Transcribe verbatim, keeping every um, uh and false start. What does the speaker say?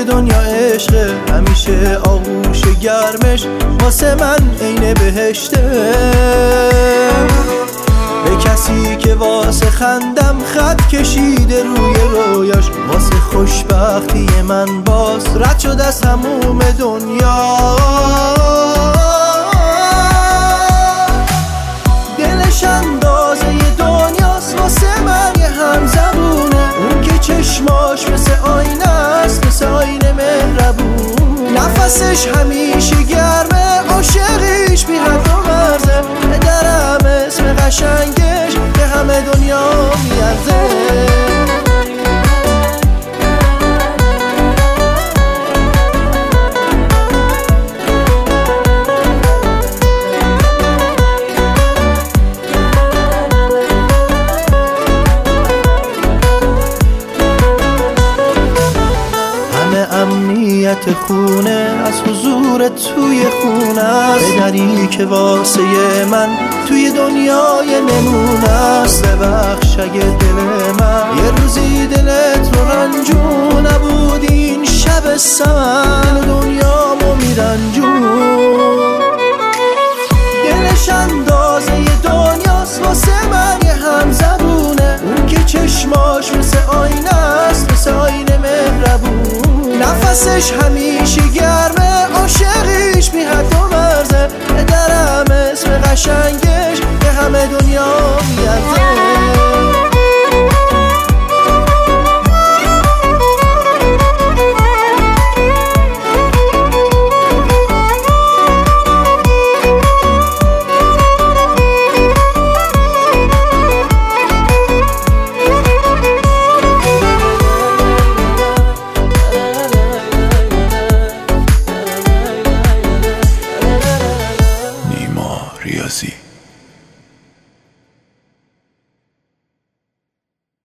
که دنیا عشقه، همیشه آغوش گرمش واسه من عین بهشته. به کسی که واسه خندم خط کشیده روی رویاش، واسه خوشبختی من باز رد شد از تموم دنیا. دلش اندازه دنیاست، واسه من یه همزبونه. اون که چشماش مثل آینه است، مثل آینه مهربون. نفسش همیشه گرمه، عاشقیش بی حد و مرزه. پدرم اسم قشنگش به همه دنیا میارزه. امنیت خونه از حضور توی خونه است. پدری که واسه من توی دنیای نمونه است. ببخش اگه دل من یه روزی دلت رو رنجون نبود، این شب سمن دنیامو میرنجون. دلش اندازه دنیاست، واسه من یه همزبونه. اون که چشماش مثل آینه است، مثل آینه مهربون. نفسش همیشه گرمه، عاشقیش بی حد و مرزه. پدرم اسم قشنگش به همه دنیا میارزه. ریاضی